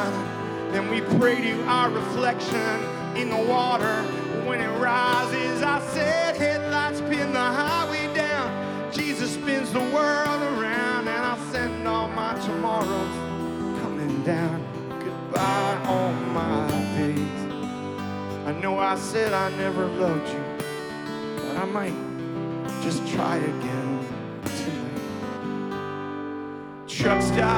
shining. Then we pray to our reflection in the water. When it rises, I said, headlights pin the highway down. Jesus spins the world around, and I send all my tomorrows coming down. Goodbye, all my days. I know I said I never loved you, but I might just try again tonight. Truck stop